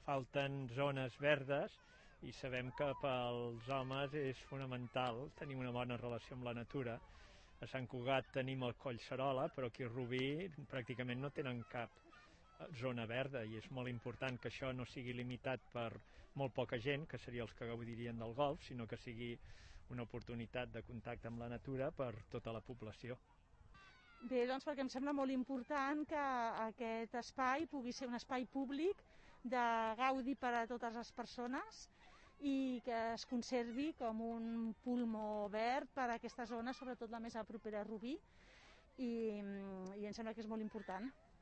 falten zones verdes i sabem que pels homes és fonamental tenir una bona relació amb la natura. A Sant Cugat tenim el Collserola, però aquí a Rubí pràcticament no tenen cap zona verda i és molt important que això no sigui limitat per molt poca gent, que seria els que gaudirien del golf, sinó que sigui una oportunitat de contacte amb la natura per tota la població. Bé, doncs perquè em sembla molt important que aquest espai pugui ser un espai públic de gaudi per a totes les persones i que es conservi com un pulmó verd per a aquesta zona, sobretot la més propera a Rubí, i em sembla que és molt important.